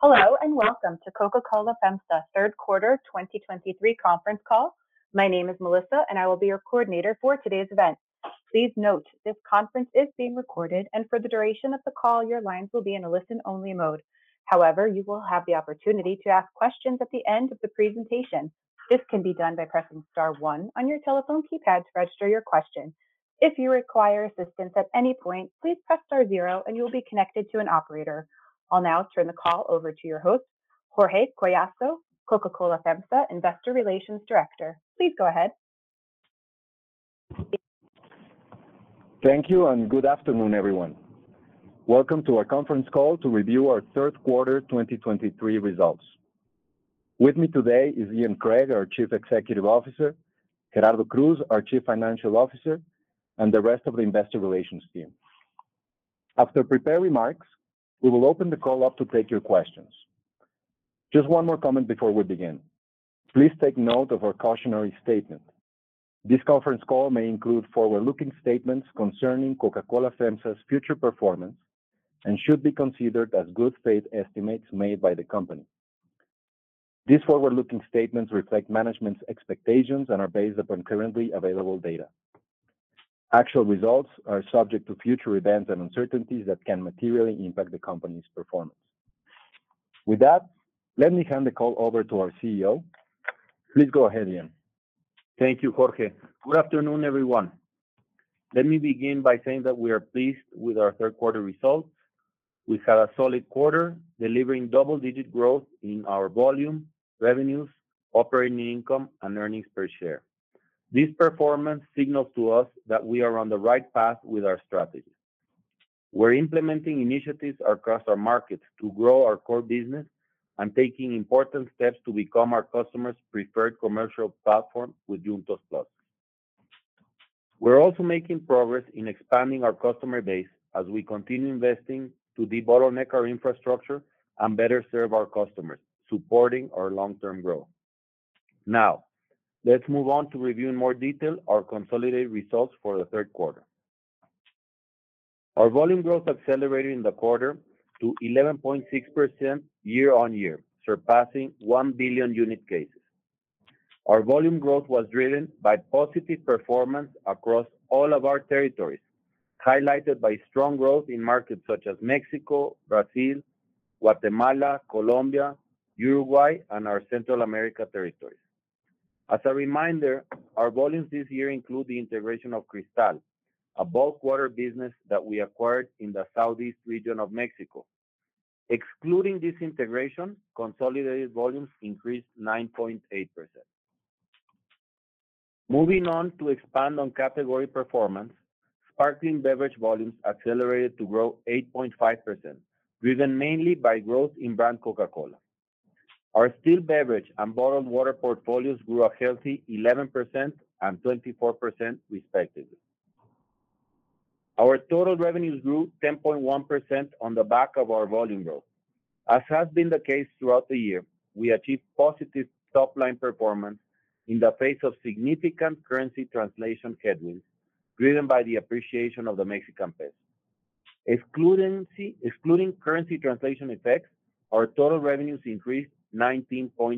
Hello and welcome to Coca-Cola FEMSA third quarter 2023 conference call. My name is Melissa and I will be your coordinator for today's event. Please note this conference is being recorded and for the duration of the call your lines will be in a listen-only mode. However, you will have the opportunity to ask questions at the end of the presentation. This can be done by pressing star 1 on your telephone keypad to register your question. If you require assistance at any point, please press star 0 and you will be connected to an operator. I'll now turn the call over to your host, Jorge Collazo, Coca-Cola FEMSA Investor Relations Director. Please go ahead. Thank you and good afternoon, everyone. Welcome to our conference call to review our third quarter 2023 results. With me today is Ian Craig, our Chief Executive Officer, Gerardo Cruz, our Chief Financial Officer, and the rest of the Investor Relations team. After prepared remarks, we will open the call up to take your questions. Just one more comment before we begin. Please take note of our cautionary statement. This conference call may include forward-looking statements concerning Coca-Cola FEMSA's future performance and should be considered as good faith estimates made by the company. These forward-looking statements reflect management's expectations and are based upon currently available data. Actual results are subject to future events and uncertainties that can materially impact the company's performance. With that, let me hand the call over to our CEO. Please go ahead, Ian. Thank you, Jorge. Good afternoon, everyone. Let me begin by saying that we are pleased with our third quarter results. We had a solid quarter, delivering double-digit growth in our volume, revenues, operating income, and earnings per share. This performance signals to us that we are on the right path with our strategy. We're implementing initiatives across our markets to grow our core business and taking important steps to become our customers' preferred commercial platform with Juntos+. We're also making progress in expanding our customer base as we continue investing to debottleneck our infrastructure and better serve our customers, supporting our long-term growth. Now, let's move on to review in more detail our consolidated results for the third quarter. Our volume growth accelerated in the quarter to 11.6% year-on-year, surpassing 1 billion unit cases. Our volume growth was driven by positive performance across all of our territories, highlighted by strong growth in markets such as Mexico, Brazil, Guatemala, Colombia, Uruguay, and our Central America territories. As a reminder, our volumes this year include the integration of Cristal, a bulk water business that we acquired in the southeast region of Mexico. Excluding this integration, consolidated volumes increased 9.8%. Moving on to expand on category performance, sparkling beverage volumes accelerated to grow 8.5%, driven mainly by growth in brand Coca-Cola. Our still beverage and bottled water portfolios grew a healthy 11% and 24% respectively. Our total revenues grew 10.1% on the back of our volume growth. As has been the case throughout the year, we achieved positive top-line performance in the face of significant currency translation headwinds, driven by the appreciation of the Mexican peso. Excluding currency translation effects, our total revenues increased 19.2%.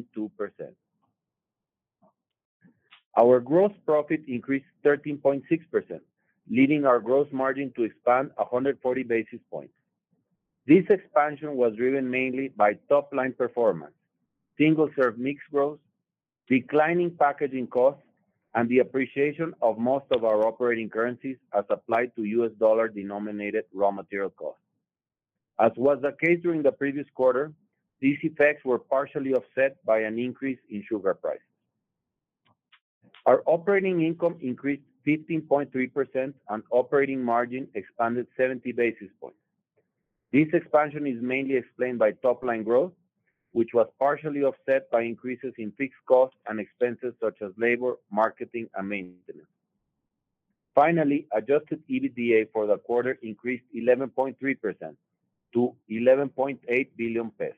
Our gross profit increased 13.6%, leading our gross margin to expand 140 basis points. This expansion was driven mainly by top-line performance, single-serve mix growth, declining packaging costs, and the appreciation of most of our operating currencies as applied to US dollar-denominated raw material costs. As was the case during the previous quarter, these effects were partially offset by an increase in sugar prices. Our operating income increased 15.3% and operating margin expanded 70 basis points. This expansion is mainly explained by top-line growth, which was partially offset by increases in fixed costs and expenses such as labor, marketing, and maintenance. Finally, adjusted EBITDA for the quarter increased 11.3% to 11.8 billion pesos.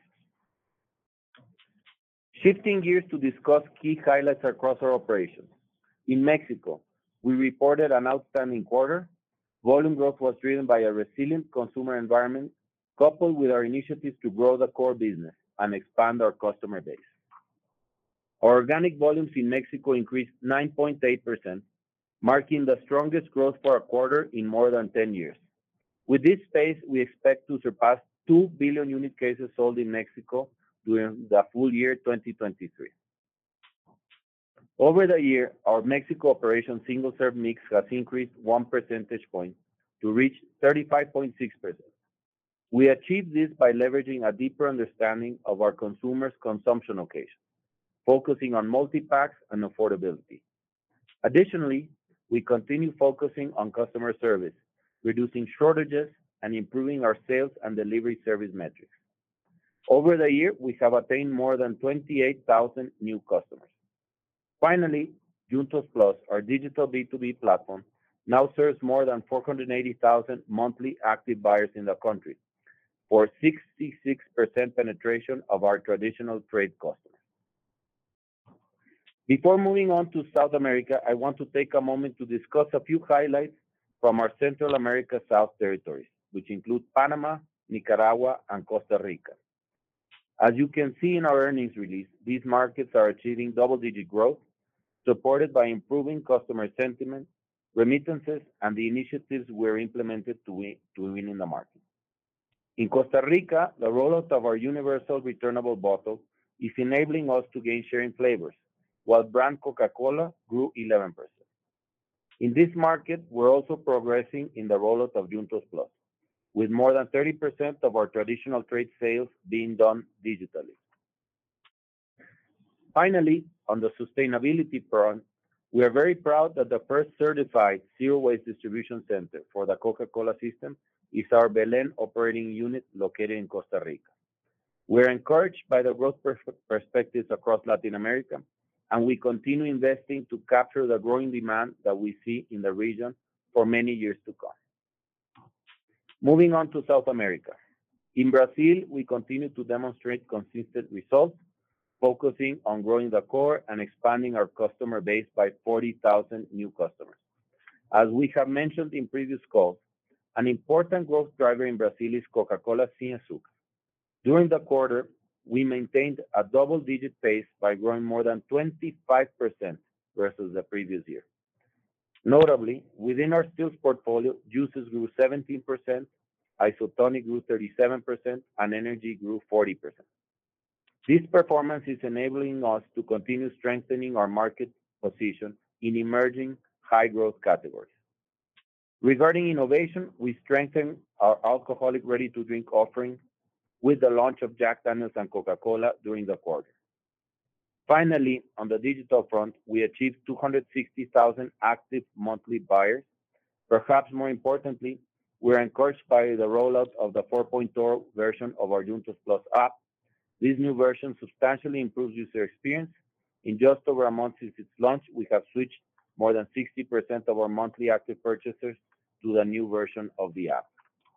Shifting gears to discuss key highlights across our operations. In Mexico, we reported an outstanding quarter. Volume growth was driven by a resilient consumer environment coupled with our initiatives to grow the core business and expand our customer base. Our organic volumes in Mexico increased 9.8%, marking the strongest growth for a quarter in more than 10 years. With this pace, we expect to surpass 2 billion unit cases sold in Mexico during the full year 2023. Over the year, our Mexico operation single-serve mix has increased 1 percentage point to reach 35.6%. We achieved this by leveraging a deeper understanding of our consumers' consumption occasions, focusing on multi-packs and affordability. Additionally, we continue focusing on customer service, reducing shortages, and improving our sales and delivery service metrics. Over the year, we have attained more than 28,000 new customers. Finally, Juntos Plus, our digital B2B platform, now serves more than 480,000 monthly active buyers in the country, for 66% penetration of our traditional trade customers. Before moving on to South America, I want to take a moment to discuss a few highlights from our Central America South territories, which include Panama, Nicaragua, and Costa Rica. As you can see in our earnings release, these markets are achieving double-digit growth, supported by improving customer sentiment, remittances, and the initiatives we're implemented to win in the market. In Costa Rica, the rollout of our universal returnable bottle is enabling us to gain share in flavors, while brand Coca-Cola grew 11%. In this market, we're also progressing in the rollout of Juntos Plus, with more than 30% of our traditional trade sales being done digitally. Finally, on the sustainability front, we are very proud that the first certified zero-waste distribution center for the Coca-Cola system is our Belén operating unit located in Costa Rica. We're encouraged by the growth perspectives across Latin America, and we continue investing to capture the growing demand that we see in the region for many years to come. Moving on to South America. In Brazil, we continue to demonstrate consistent results, focusing on growing the core and expanding our customer base by 40,000 new customers. As we have mentioned in previous calls, an important growth driver in Brazil is Coca-Cola Sin Azúcar. During the quarter, we maintained a double-digit pace by growing more than 25% versus the previous year. Notably, within our stills portfolio, juices grew 17%, isotonic grew 37%, and energy grew 40%. This performance is enabling us to continue strengthening our market position in emerging high-growth categories. Regarding innovation, we strengthened our alcoholic ready-to-drink offering with the launch of Jack Daniel's and Coca-Cola during the quarter. Finally, on the digital front, we achieved 260,000 active monthly buyers. Perhaps more importantly, we're encouraged by the rollout of the 4.0 version of our Juntos Plus app. This new version substantially improves user experience. In just over a month since its launch, we have switched more than 60% of our monthly active purchasers to the new version of the app.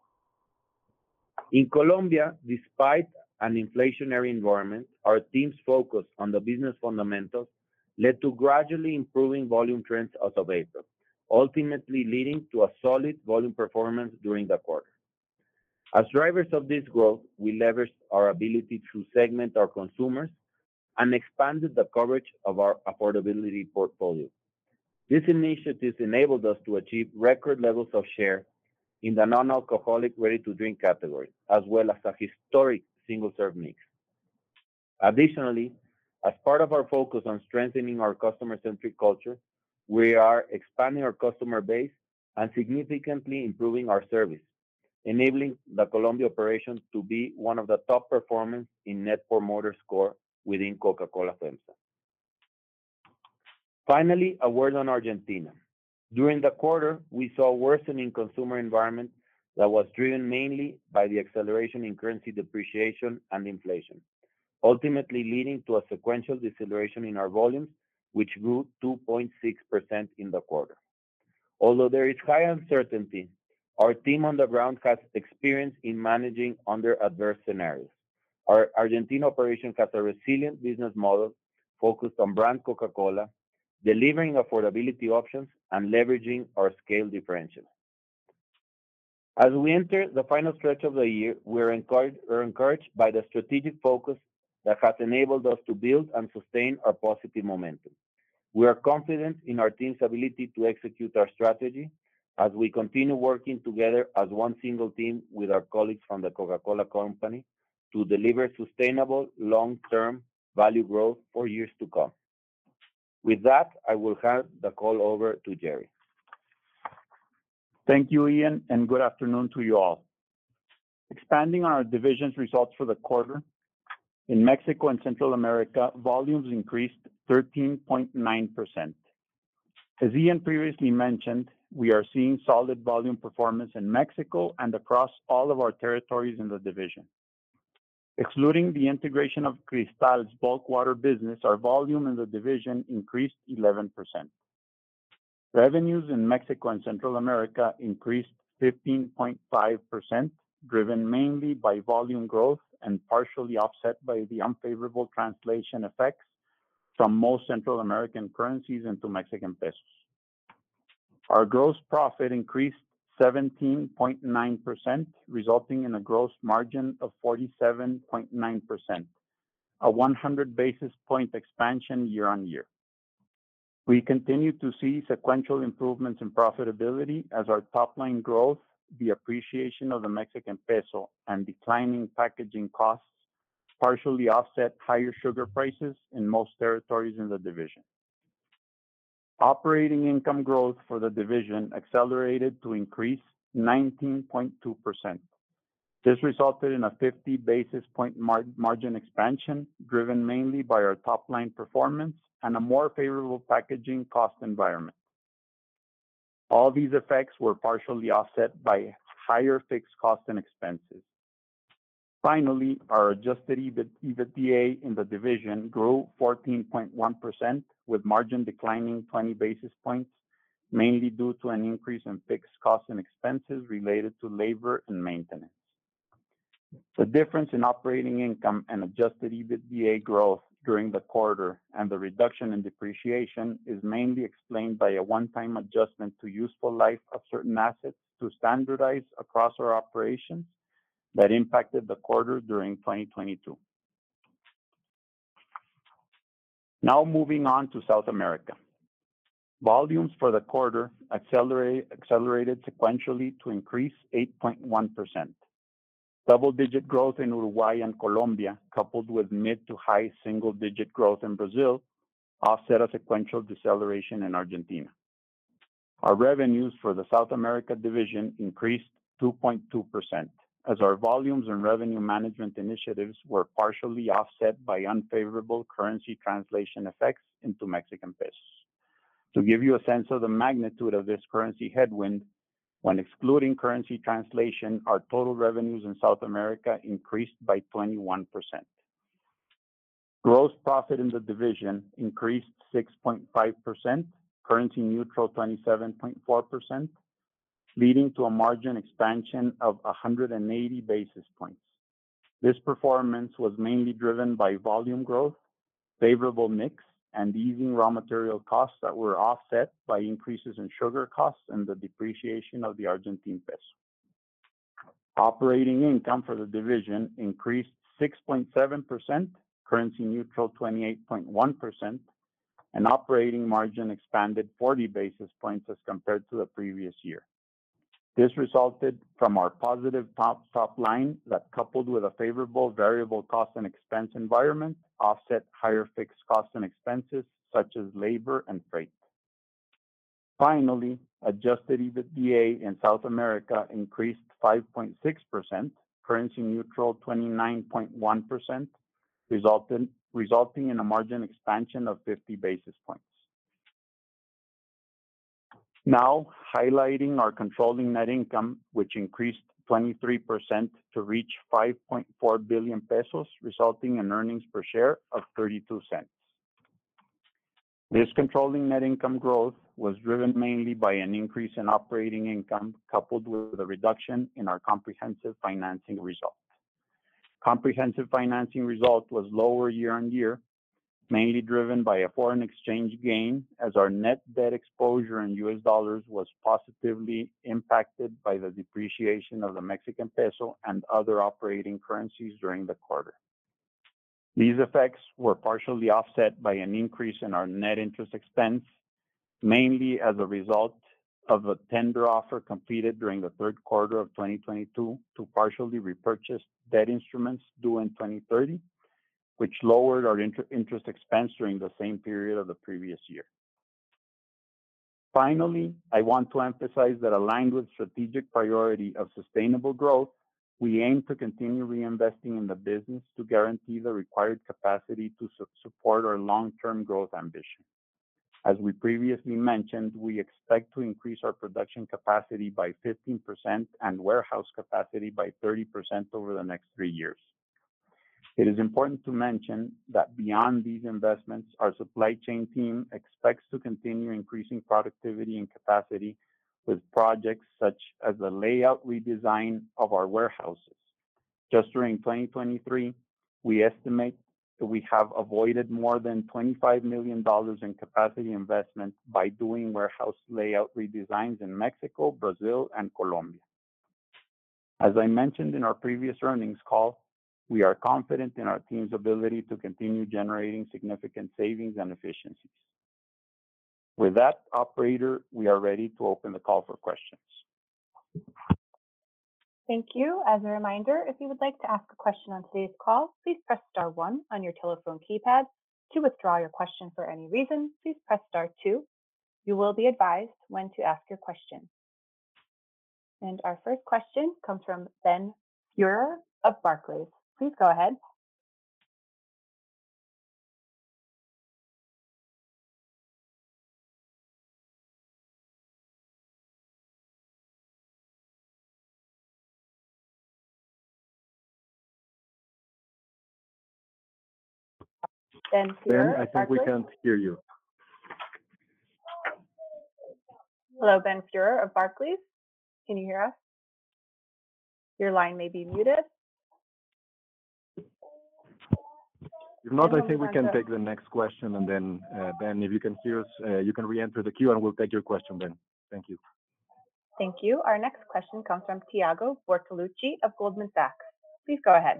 In Colombia, despite an inflationary environment, our team's focus on the business fundamentals led to gradually improving volume trends as of April, ultimately leading to a solid volume performance during the quarter. As drivers of this growth, we leveraged our ability to segment our consumers and expanded the coverage of our affordability portfolio. These initiatives enabled us to achieve record levels of share in the non-alcoholic ready-to-drink category, as well as a historic single-serve mix. Additionally, as part of our focus on strengthening our customer-centric culture, we are expanding our customer base and significantly improving our service, enabling the Colombia operation to be one of the top performers in Net Promoter Score within Coca-Cola FEMSA. Finally, a word on Argentina. During the quarter, we saw a worsening consumer environment that was driven mainly by the acceleration in currency depreciation and inflation, ultimately leading to a sequential deceleration in our volumes, which grew 2.6% in the quarter. Although there is high uncertainty, our team on the ground has experience in managing under adverse scenarios. Our Argentina operation has a resilient business model focused on brand Coca-Cola, delivering affordability options and leveraging our scale differential. As we enter the final stretch of the year, we're encouraged by the strategic focus that has enabled us to build and sustain our positive momentum. We are confident in our team's ability to execute our strategy as we continue working together as one single team with our colleagues from the Coca-Cola Company to deliver sustainable long-term value growth for years to come. With that, I will hand the call over to Gerry. Thank you, Ian, and good afternoon to you all. Expanding on our division's results for the quarter, in Mexico and Central America, volumes increased 13.9%. As Ian previously mentioned, we are seeing solid volume performance in Mexico and across all of our territories in the division. Excluding the integration of Cristal's bulk water business, our volume in the division increased 11%. Revenues in Mexico and Central America increased 15.5%, driven mainly by volume growth and partially offset by the unfavorable translation effects from most Central American currencies into Mexican pesos. Our gross profit increased 17.9%, resulting in a gross margin of 47.9%, a 100 basis point expansion year on year. We continue to see sequential improvements in profitability as our top-line growth, the appreciation of the Mexican peso, and declining packaging costs partially offset higher sugar prices in most territories in the division. Operating income growth for the division accelerated to increase 19.2%. This resulted in a 50 basis point margin expansion, driven mainly by our top-line performance and a more favorable packaging cost environment. All these effects were partially offset by higher fixed costs and expenses. Finally, our adjusted EBITDA in the division grew 14.1%, with margin declining 20 basis points, mainly due to an increase in fixed costs and expenses related to labor and maintenance. The difference in operating income and adjusted EBITDA growth during the quarter and the reduction in depreciation is mainly explained by a one-time adjustment to useful life of certain assets to standardize across our operations that impacted the quarter during 2022. Now moving on to South America. Volumes for the quarter accelerated sequentially to increase 8.1%. Double-digit growth in Uruguay and Colombia, coupled with mid to high single-digit growth in Brazil, offset a sequential deceleration in Argentina. Our revenues for the South America division increased 2.2%, as our volumes and revenue management initiatives were partially offset by unfavorable currency translation effects into Mexican pesos. To give you a sense of the magnitude of this currency headwind, when excluding currency translation, our total revenues in South America increased by 21%. Gross profit in the division increased 6.5%, currency neutral 27.4%, leading to a margin expansion of 180 basis points. This performance was mainly driven by volume growth, favorable mix, and easing raw material costs that were offset by increases in sugar costs and the depreciation of the Argentine peso. Operating income for the division increased 6.7%, currency neutral 28.1%, and operating margin expanded 40 basis points as compared to the previous year. This resulted from our positive top line that, coupled with a favorable variable cost and expense environment, offset higher fixed costs and expenses such as labor and freight. Finally, adjusted EBITDA in South America increased 5.6%, currency neutral 29.1%, resulting in a margin expansion of 50 basis points. Now, highlighting our controlling net income, which increased 23% to reach 5.4 billion pesos, resulting in earnings per share of 32 cents. This controlling net income growth was driven mainly by an increase in operating income, coupled with a reduction in our comprehensive financing result. Comprehensive financing result was lower year on year, mainly driven by a foreign exchange gain, as our net debt exposure in US dollars was positively impacted by the depreciation of the Mexican peso and other operating currencies during the quarter. These effects were partially offset by an increase in our net interest expense, mainly as a result of a tender offer completed during the third quarter of 2022 to partially repurchase debt instruments due in 2030, which lowered our interest expense during the same period of the previous year. Finally, I want to emphasize that aligned with strategic priority of sustainable growth, we aim to continue reinvesting in the business to guarantee the required capacity to support our long-term growth ambition. As we previously mentioned, we expect to increase our production capacity by 15% and warehouse capacity by 30% over the next 3 years. It is important to mention that beyond these investments, our supply chain team expects to continue increasing productivity and capacity with projects such as the layout redesign of our warehouses. Just during 2023, we estimate that we have avoided more than $25 million in capacity investment by doing warehouse layout redesigns in Mexico, Brazil, and Colombia. As I mentioned in our previous earnings call, we are confident in our team's ability to continue generating significant savings and efficiencies. With that, operator, we are ready to open the call for questions. Thank you. As a reminder, if you would like to ask a question on today's call, please press star 1 on your telephone keypad. To withdraw your question for any reason, please press star 2. You will be advised when to ask your question. And our first question comes from Ben Theurer of Barclays. Please go ahead. Ben Theurer, Ben, I think we can't hear you. Hello, Ben Theurer of Barclays. Can you hear us? Your line may be muted. If not, I think we can take the next question, and then, Ben, if you can hear us, you can re-enter the queue, and we'll take your question, Ben. Thank you. Thank you. Our next question comes from Thiago Bortolucci of Goldman Sachs. Please go ahead.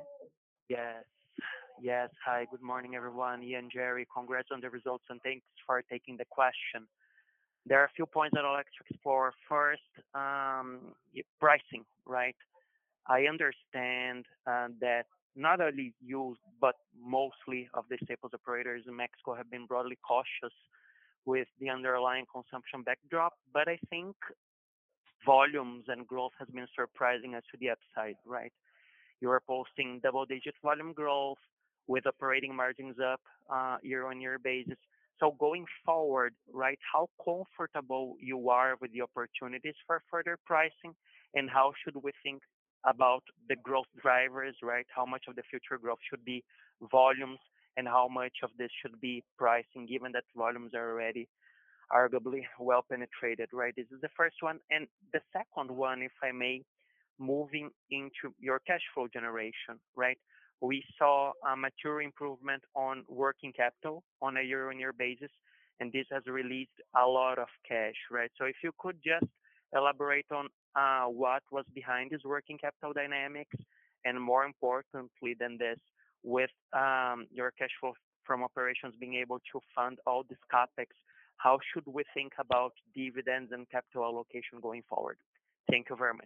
Yes. Hi, good morning, everyone. Ian, Jerry, congrats on the results, and thanks for taking the question. There are a few points that I'd like to explore. First, pricing, right? I understand that not only you, but mostly of the staples operators in Mexico have been broadly cautious with the underlying consumption backdrop, but I think volumes and growth has been surprising us to the upside, right? You are posting double-digit volume growth with operating margins up year-on-year basis. So going forward, right, how comfortable you are with the opportunities for further pricing, and how should we think about the growth drivers, right? How much of the future growth should be volumes, and how much of this should be pricing, given that volumes are already arguably well penetrated, right? This is the first one. And the second one, if I may, moving into your cash flow generation, right? We saw a mature improvement on working capital on a year-on-year basis, and this has released a lot of cash, right? So if you could just elaborate on what was behind this working capital dynamics, and more importantly than this, with your cash flow from operations being able to fund all this capex, how should we think about dividends and capital allocation going forward? Thank you very much.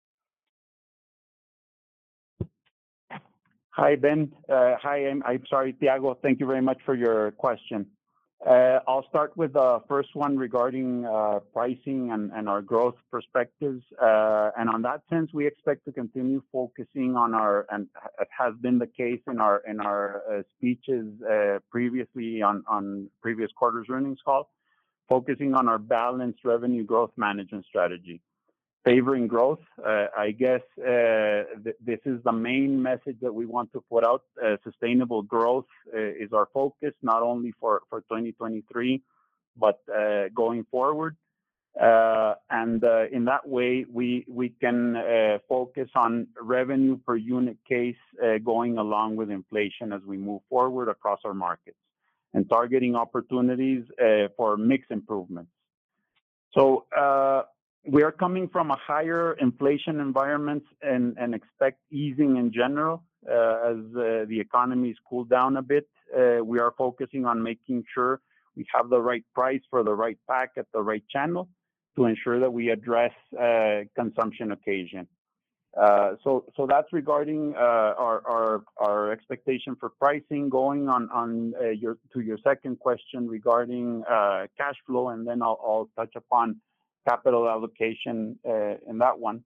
Hi, Ben. I'm sorry, Thiago. Thank you very much for your question. I'll start with the first one regarding pricing and our growth perspectives. And on that sense, we expect to continue focusing on and it has been the case in our speeches previously on previous quarters earnings call, focusing on our balanced revenue growth management strategy. Favoring growth, I guess this is the main message that we want to put out. Sustainable growth is our focus, not only for 2023, but going forward. And in that way, we can focus on revenue per unit case going along with inflation as we move forward across our markets. and targeting opportunities for mix improvements. So we are coming from a higher inflation environment and expect easing in general as the economy's cooled down a bit. We are focusing on making sure we have the right price for the right pack at the right channel to ensure that we address consumption occasion. So that's regarding our expectation for pricing. Going on your second question regarding cash flow, and then I'll touch upon capital allocation in that one.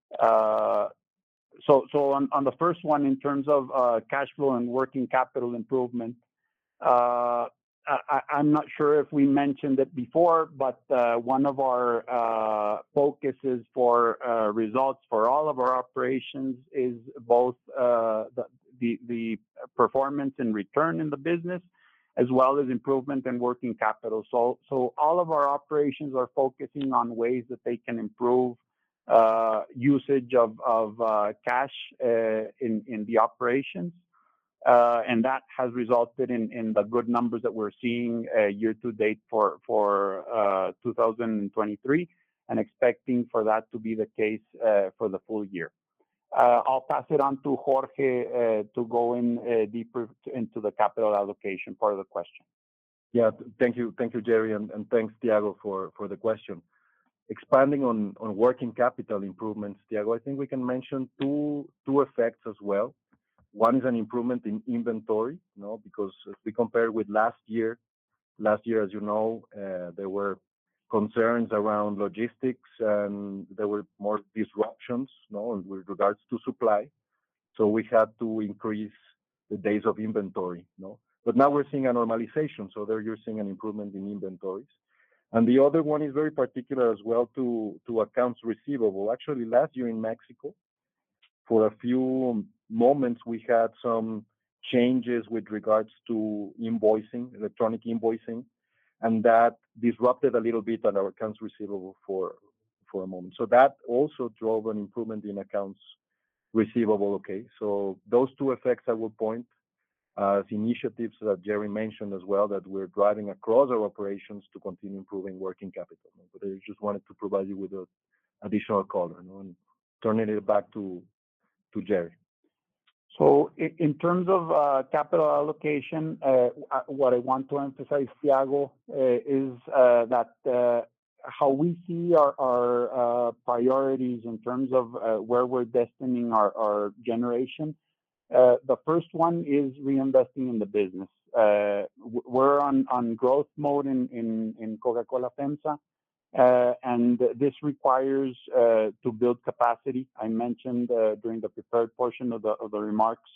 So on the first one, in terms of cash flow and working capital improvement, I'm not sure if we mentioned it before, but one of our focuses for results for all of our operations is both the performance and return in the business, as well as improvement in working capital. So all of our operations are focusing on ways that they can improve usage of cash in the operations. And that has resulted in the good numbers that we're seeing year to date for 2023, and expecting for that to be the case for the full year. I'll pass it on to Jorge to go in deeper into the capital allocation part of the question. Yeah, thank you, Jerry, and thanks, Thiago, for the question. Expanding on working capital improvements, Thiago, I think we can mention two effects as well. One is an improvement in inventory, because if we compare with last year, as you know, there were concerns around logistics and there were more disruptions, with regards to supply. So we had to increase the days of inventory, But now we're seeing a normalization, so there you're seeing an improvement in inventories. And the other one is very particular as well to accounts receivable. Actually, last year in Mexico, for a few moments, we had some changes with regards to invoicing, electronic invoicing, and that disrupted a little bit on our accounts receivable for a moment. So that also drove an improvement in accounts receivable. Okay, so those two effects I will point as initiatives that Jerry mentioned as well, that we're driving across our operations to continue improving working capital. But I just wanted to provide you with an additional color, and turning it back to Jerry. So in terms of capital allocation, what I want to emphasize, Thiago, is that how we see our priorities in terms of where we're destining our generation. The first one is reinvesting in the business. We're on growth mode in Coca-Cola FEMSA, and this requires to build capacity. I mentioned during the prepared portion of the remarks,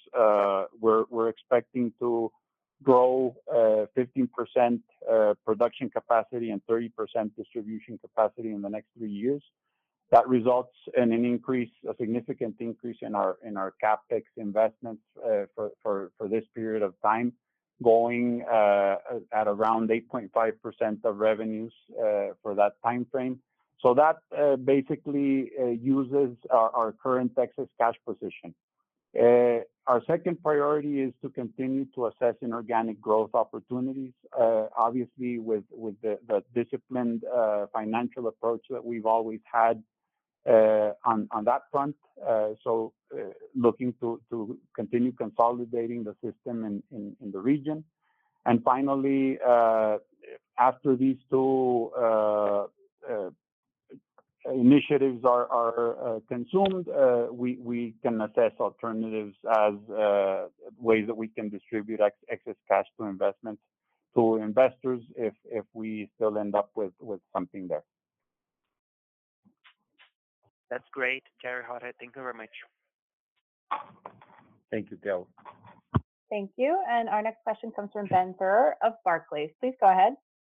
we're expecting to grow 15% production capacity and 30% distribution capacity in the next 3 years. That results in a significant increase in our capex investments for this period of time, going at around 8.5% of revenues for that time frame. So that basically uses our current excess cash position. Our second priority is to continue to assess inorganic growth opportunities, obviously with the disciplined financial approach that we've always had on that front. So looking to continue consolidating the system in the region. And finally, after these two initiatives are consumed, we can assess alternatives as ways that we can distribute excess cash to investors if we still end up with something there. That's great, Jerry, Jorge. Thank you very much. Thank you, Thiago. Thank you. And our next question comes from Ben Theurer of Barclays. Please go ahead.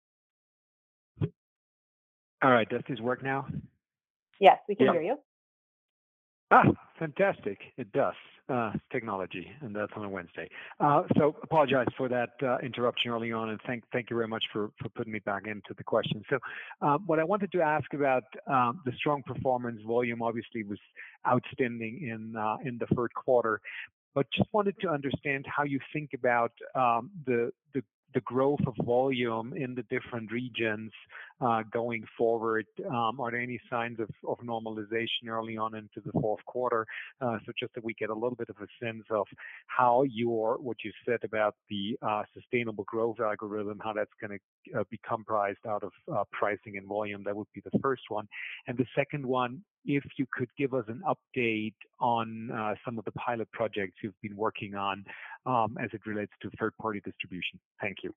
All right, does this work now? Yes, we can hear you. Fantastic. It does. Technology, and that's on a Wednesday. So apologize for that interruption early on, and thank you very much for putting me back into the question. So what I wanted to ask about the strong performance volume obviously was outstanding in the third quarter, but just wanted to understand how you think about the the growth of volume in the different regions going forward? Are there any signs of normalization early on into the fourth quarter? So just that we get a little bit of a sense of how what you said about the sustainable growth algorithm, how that's going to be comprised out of pricing and volume. That would be the first one. And the second one, if you could give us an update on some of the pilot projects you've been working on as it relates to third-party distribution. Thank you.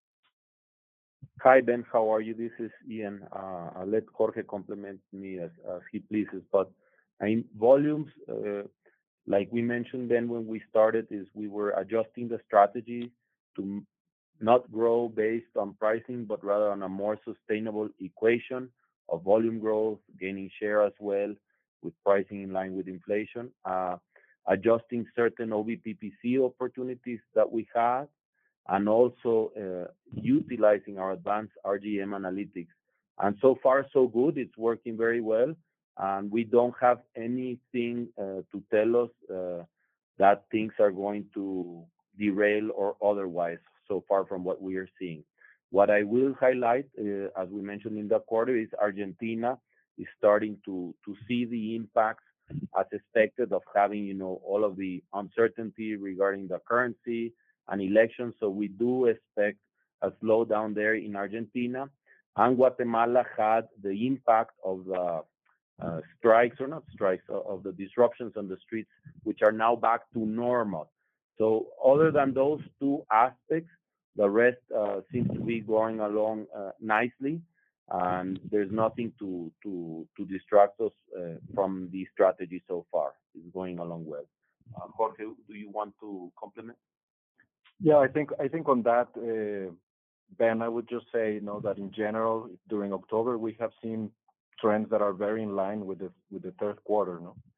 Hi, Ben. How are you? This is Ian. I'll let Jorge compliment me as he pleases. But I mean, volumes, like we mentioned then when we started, is we were adjusting the strategy to not grow based on pricing, but rather on a more sustainable equation of volume growth, gaining share as well, with pricing in line with inflation, adjusting certain OBPPC opportunities that we had, and also utilizing our advanced RGM analytics. And so far, so good. It's working very well, and we don't have anything to tell us that things are going to derail or otherwise so far from what we are seeing. What I will highlight, as we mentioned in the quarter, is Argentina is starting to see the impacts as expected of having, all of the uncertainty regarding the currency and elections. So we do expect a slowdown there in Argentina. And Guatemala had the impact of the strikes, or not strikes, of the disruptions on the streets, which are now back to normal. So other than those two aspects, the rest seems to be going along nicely, and there's nothing to distract us from the strategy so far. It's going along well. Jorge, do you want to complement? Yeah, I think on that, Ben, I would just say, that in general, during October, we have seen trends that are very in line with the third quarter.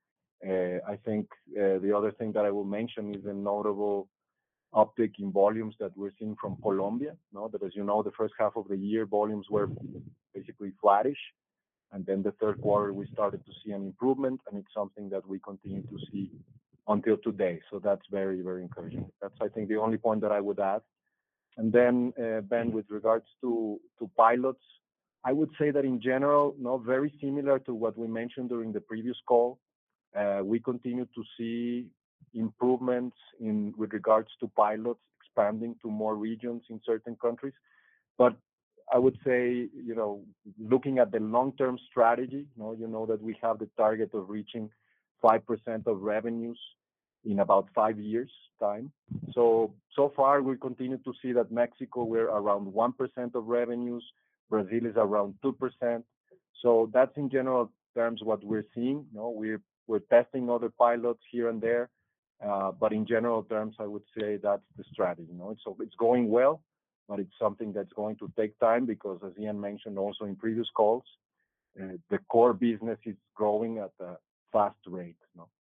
I think the other thing that I will mention is a notable uptick in volumes that we're seeing from Colombia. That, as you know, the first half of the year, volumes were basically flattish. And then the third quarter, we started to see an improvement, and it's something that we continue to see until today. So that's very, very encouraging. That's, I think, the only point that I would add. And then, Ben, with regards to pilots, I would say that in general, very similar to what we mentioned during the previous call, we continue to see improvements with regards to pilots expanding to more regions in certain countries. But I would say, looking at the long-term strategy, you know that we have the target of reaching 5% of revenues in about 5 years' time. So far, we continue to see that Mexico, we're around 1% of revenues. Brazil is around 2%. So that's in general terms what we're seeing. We're testing other pilots here and there. But in general terms, I would say that's the strategy. So it's going well, but it's something that's going to take time because, as Ian mentioned also in previous calls, the core business is growing at a fast rate.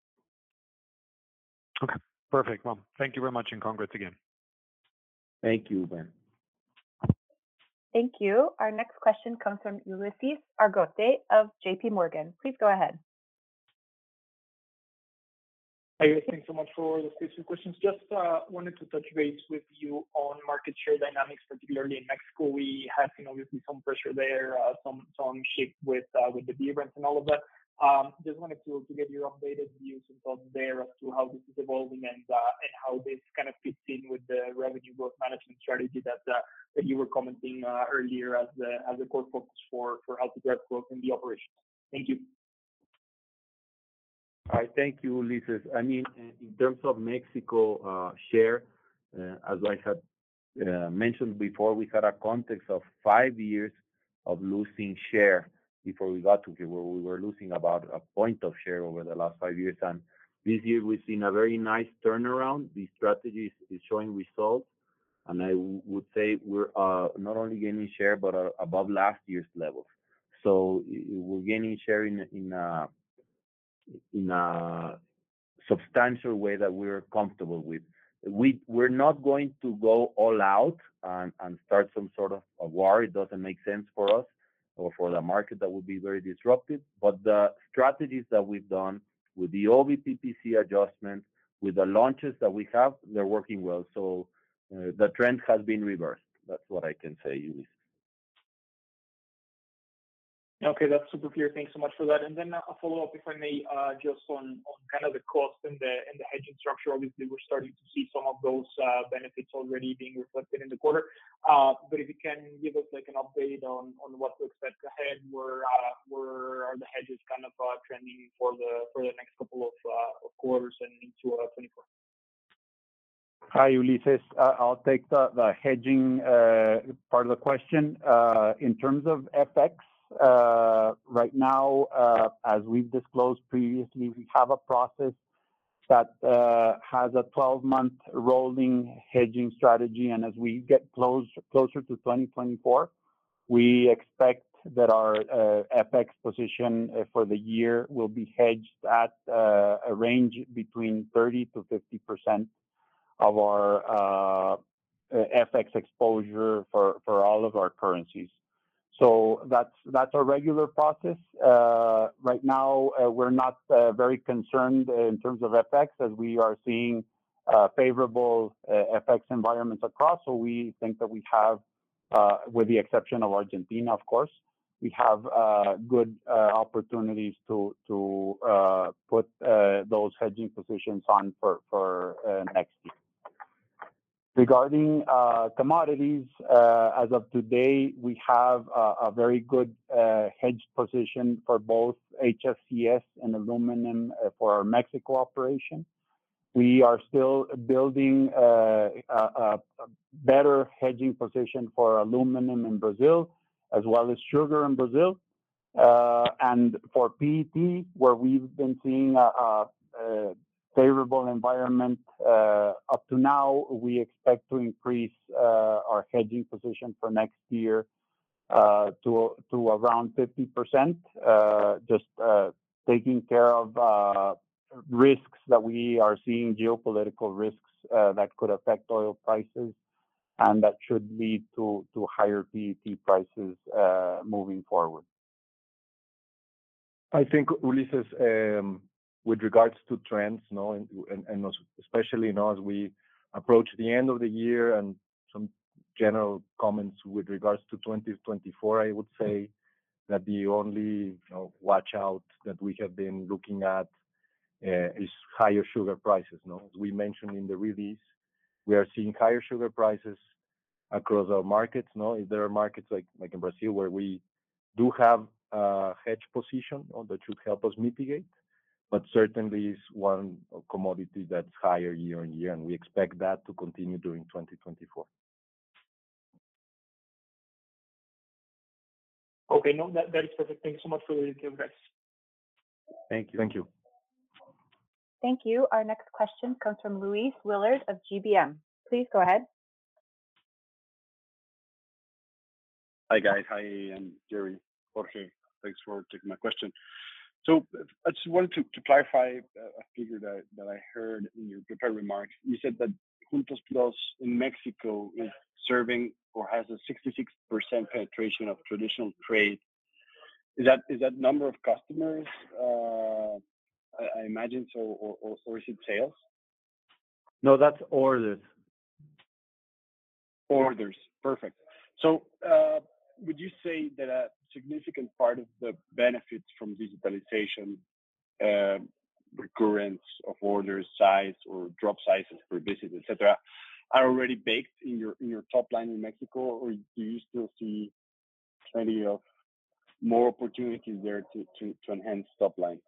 Okay, perfect. Well, thank you very much, and congrats again. Thank you, Ben. Thank you. Our next question comes from Ulises Argote of JP Morgan. Please go ahead. Hi, guys. Thanks so much for the space for questions. Just wanted to touch base with you on market share dynamics, particularly in Mexico. We have seen obviously some pressure there, some shift with the beer brands and all of that. Just wanted to get your updated views and thoughts there as to how this is evolving and how this kind of fits in with the revenue growth management strategy that you were commenting earlier as the core focus for how to drive growth in the operations. Thank you. All right, thank you, Ulises. I mean, in terms of Mexico share, as I had mentioned before, we had a context of 5 years of losing share before we got to here, where we were losing about a point of share over the last 5 years. And this year, we've seen a very nice turnaround. The strategy is showing results. And I would say we're not only gaining share, but above last year's levels. So we're gaining share in a substantial way that we're comfortable with. We're not going to go all out and start some sort of a war. It doesn't make sense for us or for the market. That would be very disruptive. But the strategies that we've done with the OBPPC adjustment, with the launches that we have, they're working well. So The trend has been reversed. That's what I can say, Ulises. Okay, that's super clear. Thanks so much for that. And then a follow-up, if I may, just on kind of the cost and the hedging structure. Obviously, we're starting to see some of those benefits already being reflected in the quarter. But if you can give us like an update on what to expect ahead, where are the hedges kind of trending for the next couple of quarters and into 24? Hi, Ulises. I'll take the hedging part of the question. In terms of FX, right now, as we've disclosed previously, we have a process that has a 12-month rolling hedging strategy, and as we get closer to 2024, we expect that our FX position for the year will be hedged at a range between 30 to 50% of our FX exposure for all of our currencies. So that's a regular process. Right now, we're not very concerned in terms of FX, as we are seeing favorable FX environments across. So we think that we have, with the exception of Argentina, of course, we have good opportunities to put those hedging positions on for next year. Regarding commodities, as of today, we have a very good hedged position for both HFCS and aluminum for our Mexico operation. We are still building a better hedging position for aluminum in Brazil, as well as sugar in Brazil. And for PET, where we've been seeing a favorable environment up to now, we expect to increase our hedging position for next year to around 50%, just taking care of risks that we are seeing, geopolitical risks that could affect oil prices, and that should lead to higher PET prices moving forward. I think, Ulises, with regards to trends, and especially as we approach the end of the year and some general comments with regards to 2024, I would say that the only watch out that we have been looking at is higher sugar prices. As we mentioned in the release, we are seeing higher sugar prices across our markets. There are markets like in Brazil where we do have a hedge position that should help us mitigate, but certainly is one commodity that's higher year on year, and we expect that to continue during 2024. Okay, no, that is perfect. Thank you so much for the details, guys. Thank you. Thank you. Thank you. Our next question comes from Luis Willard of GBM. Please go ahead. Hi, guys. Hi, and Jerry, Jorge. Thanks for taking my question. So I just wanted to clarify a figure that I heard in your prepared remarks. You said that Juntos Plus in Mexico is serving or has a 66% penetration of traditional trade. Is that number of customers? I imagine so, or is it sales? No, that's orders. Orders. Perfect. So would you say that a significant part of the benefits from digitalization, recurrence of orders, size or drop sizes per visit, etc., are already baked in your top line in Mexico, or do you still see plenty of more opportunities there to enhance top line?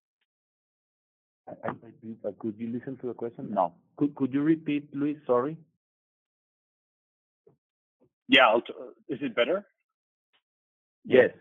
Could you listen to the question? No. Could you repeat, Luis? Sorry. Yeah. Is it better? Yes.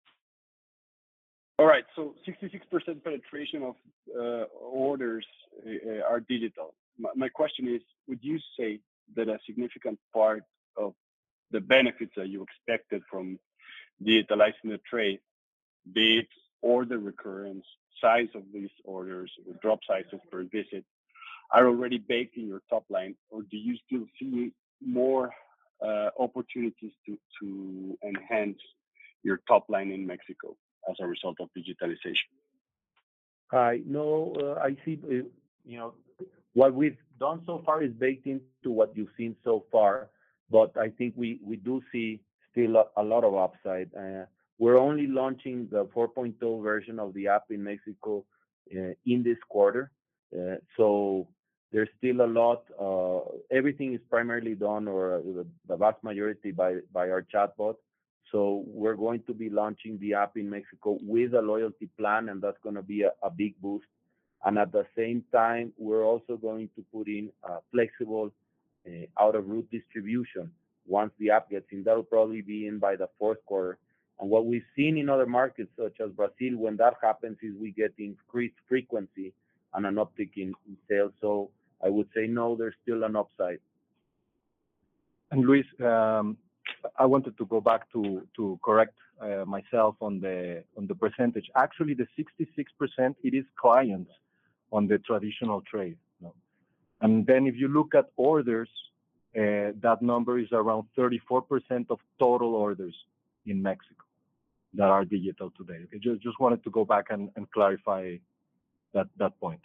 All right. So 66% penetration of orders are digital. My question is, would you say that a significant part of the benefits that you expected from digitalizing the trade, be it order recurrence, size of these orders, or drop sizes per visit, are already baked in your top line, or do you still see more opportunities to enhance your top line in Mexico as a result of digitalization? No, I see. What we've done so far is baked into what you've seen so far, but I think we do see still a lot of upside. We're only launching the 4.0 version of the app in Mexico in this quarter. So there's still a lot. Everything is primarily done, or the vast majority, by our chatbot. So we're going to be launching the app in Mexico with a loyalty plan, and that's going to be a big boost. And at the same time, we're also going to put in flexible out-of-route distribution once the app gets in. That'll probably be in by the fourth quarter. And what we've seen in other markets, such as Brazil, when that happens, is we get increased frequency and an uptick in sales. So I would say no, there's still an upside. And Luis, I wanted to go back to correct myself on the percentage. Actually, the 66%, it is clients on the traditional trade. No? And then if you look at orders, that number is around 34% of total orders in Mexico that are digital today. Okay, just wanted to go back and clarify that point.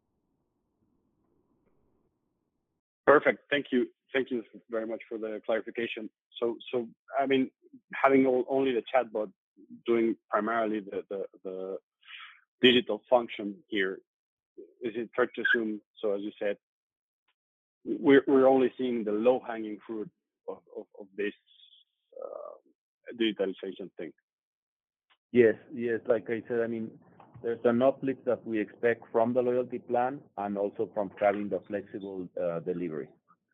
Perfect. Thank you. Thank you very much for the clarification. So I mean, having only the chatbot doing primarily the digital function here, is it fair to assume, so as you said, we're only seeing the low-hanging fruit of this digitalization thing? Yes. Like I said, I mean, there's an uplift that we expect from the loyalty plan and also from having the flexible delivery.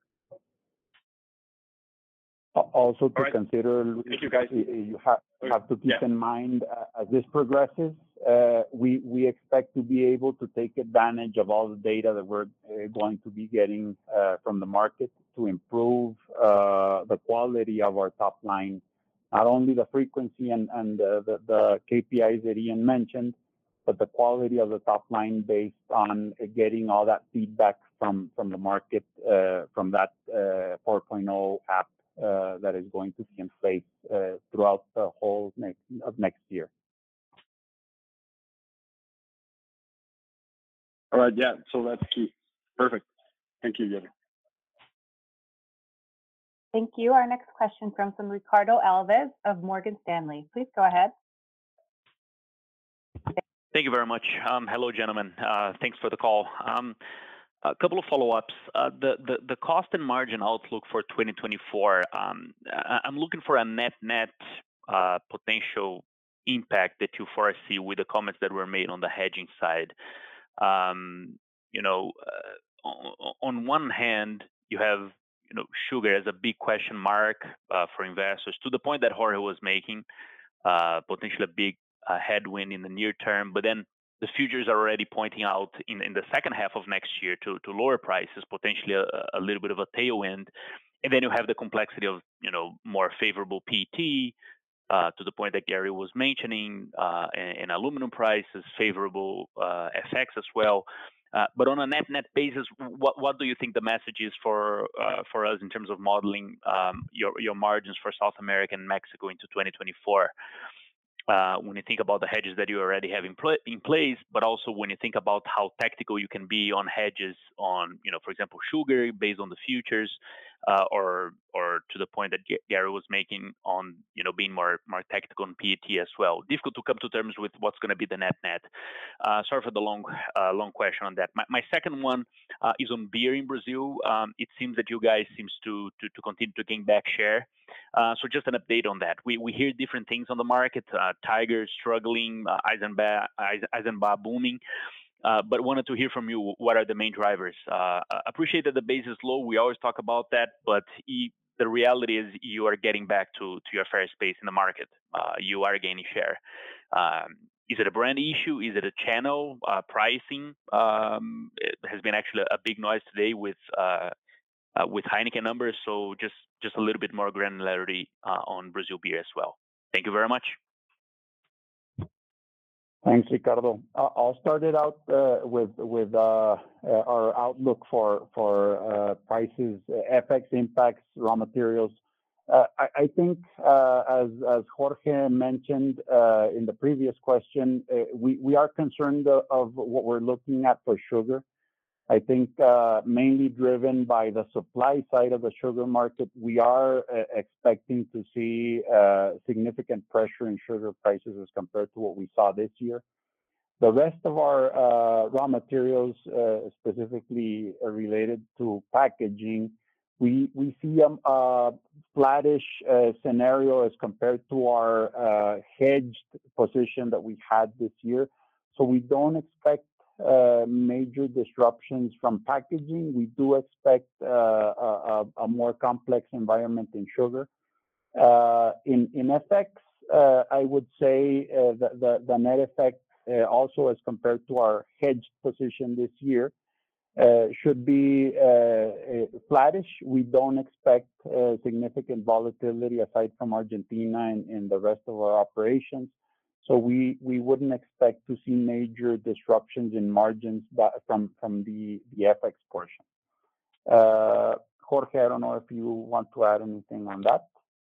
Also to right. consider, Thank you, guys. you have to keep in mind as this progresses, we expect to be able to take advantage of all the data that we're going to be getting from the market to improve the quality of our top line, not only the frequency and the KPIs that Ian mentioned, but the quality of the top line based on getting all that feedback from the market from that 4.0 app that is going to be in place throughout the whole next year. All right, yeah, so that's key. Perfect. Thank you, Jerry. Thank you. Our next question comes from Ricardo Alves of Morgan Stanley. Please go ahead. Thank you very much. Hello, gentlemen. Thanks for the call. A couple of follow-ups. The cost and margin outlook for 2024, I'm looking for a net potential impact that you foresee with the comments that were made on the hedging side. You know, on one hand, you have sugar as a big question mark for investors, to the point that Jorge was making, potentially a big headwind in the near term, but then the futures are already pointing out in the second half of next year to lower prices, potentially a little bit of a tailwind. And then you have the complexity of, more favorable PET, to the point that Gary was mentioning, and aluminum prices, favorable FX as well. But on a net basis, what do you think the message is for us in terms of modeling your margins for South America and Mexico into 2024? When you think about the hedges that you already have in place, but also when you think about how tactical you can be on hedges on, for example, sugar based on the futures, or to the point that Gary was making on, being more tactical on PET as well. Difficult to come to terms with what's going to be the net. Sorry for the long question on that. My second one is on beer in Brazil. It seems that you guys seems to continue to gain back share. So just an update on that. We hear different things on the market. Tiger struggling, Eisenbahn booming. But wanted to hear from you, what are the main drivers? Appreciate that the base is low. We always talk about that, but the reality is you are getting back to your fair space in the market. You are gaining share. Is it a brand issue? Is it a channel pricing? It has been actually a big noise today with Heineken numbers. So just a little bit more granularity on Brazil beer as well. Thank you very much. Thanks, Ricardo. I'll start it out with our outlook for prices, FX impacts, raw materials. I think as Jorge mentioned in the previous question, we are concerned of what we're looking at for sugar. I think mainly driven by the supply side of the sugar market, we are expecting to see significant pressure in sugar prices as compared to what we saw this year. The rest of our raw materials, specifically related to packaging, we see a flattish scenario as compared to our hedged position that we had this year. So we don't expect major disruptions from packaging. We do expect a more complex environment in sugar. In FX, I would say the net effect also as compared to our hedged position this year should be flattish. We don't expect significant volatility aside from Argentina and the rest of our operations. So we wouldn't expect to see major disruptions in margins from the FX portion. Jorge, I don't know if you want to add anything on that.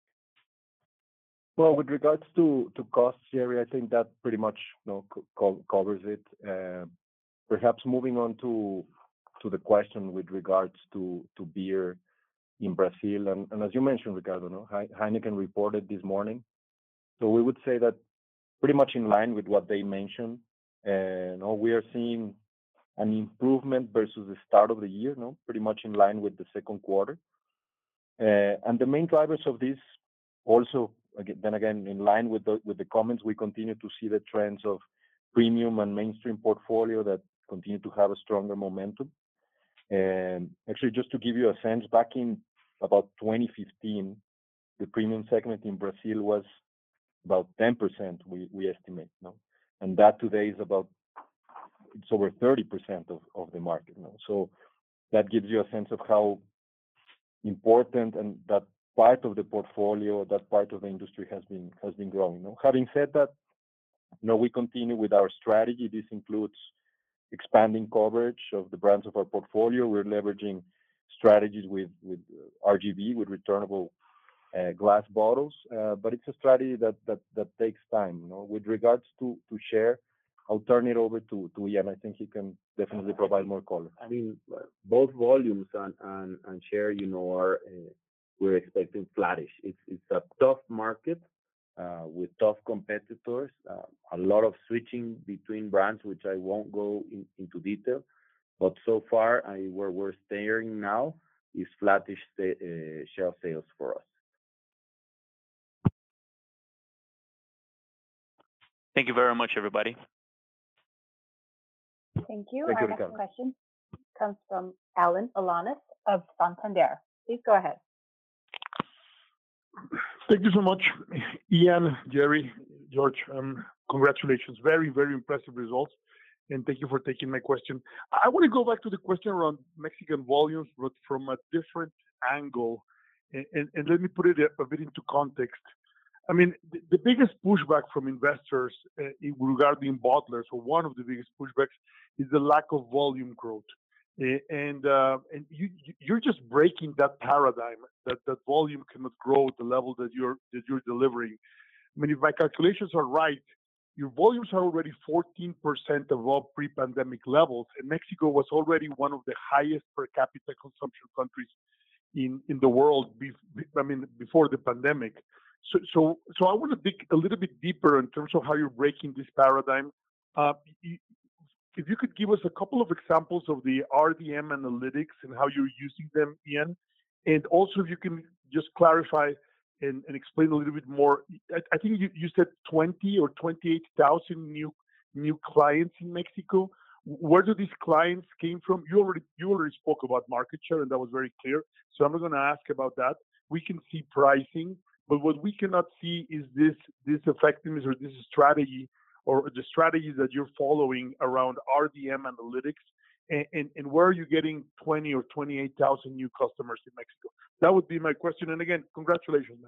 Well, with regards to costs, Jerry, I think that pretty much covers it. Perhaps moving on to the question with regards to beer in Brazil, and as you mentioned, Ricardo, Heineken reported this morning. So we would say that pretty much in line with what they mentioned. We are seeing an improvement versus the start of the year, pretty much in line with the second quarter. And the main drivers of this also, again, in line with the comments, we continue to see the trends of premium and mainstream portfolio that continue to have a stronger momentum. And actually, just to give you a sense, back in about 2015, the premium segment in Brazil was about 10%, we estimate. And that today is it's over 30% of the market. So that gives you a sense of how important and that part of the portfolio, that part of the industry has been growing. Having said that, we continue with our strategy. This includes expanding coverage of the brands of our portfolio. We're leveraging strategies with RGB, with returnable glass bottles, but it's a strategy that takes time. With regards to share, I'll turn it over to Ian. I think he can definitely provide more color. I mean, both volumes and share, we're expecting flattish. It's a tough market with tough competitors, a lot of switching between brands, which I won't go into detail. But so far, where we're staring now is flattish shelf sales for us. Thank you very much, everybody. Thank you. Thank you, Our next Ricardo. question comes from Alan Alanis of Santander. Please go ahead. Thank you so much, Ian, Jerry, George. Congratulations. Very, very impressive results. And thank you for taking my question. I want to go back to the question around Mexican volumes, but from a different angle. And let me put it a bit into context. I mean, the biggest pushback from investors regarding bottlers, or one of the biggest pushbacks, is the lack of volume growth. And you're just breaking that paradigm that volume cannot grow at the level that you're delivering. I mean, if my calculations are right, your volumes are already 14% above pre-pandemic levels, and Mexico was already one of the highest per capita consumption countries in the world. Before the pandemic. So I want to dig a little bit deeper in terms of how you're breaking this paradigm. If you could give us a couple of examples of the RDM analytics and how you're using them, Ian, and also if you can just clarify and explain a little bit more. I think you said 20 or 28,000 new clients in Mexico. Where do these clients came from? You already spoke about market share, and that was very clear. So I'm not going to ask about that. We can see pricing, but what we cannot see is this effectiveness or this strategy, or the strategies that you're following around RDM analytics, and where are you getting 20 or 28,000 new customers in Mexico? That would be my question. And again, congratulations,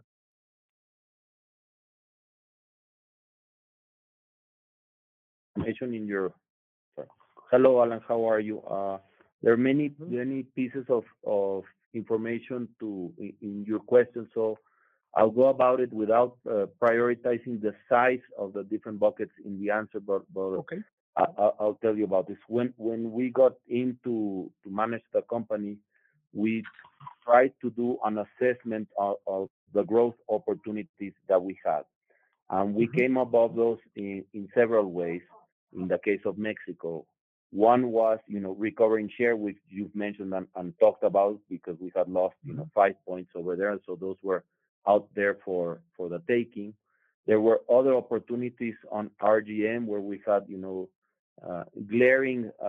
man. Hello, Alan. How are you? There are many pieces of information in your question, so I'll go about it without prioritizing the size of the different buckets in the answer. But okay. I'll tell you about this. When we got into to manage the company, we tried to do an assessment of the growth opportunities that we had. And we Mhm. came above those in several ways. In the case of Mexico, one was, recovering share, which you've mentioned and talked about because we had lost, Mhm. 5 points over there. So those were out there for the taking. There were other opportunities on RGM where we had, glaring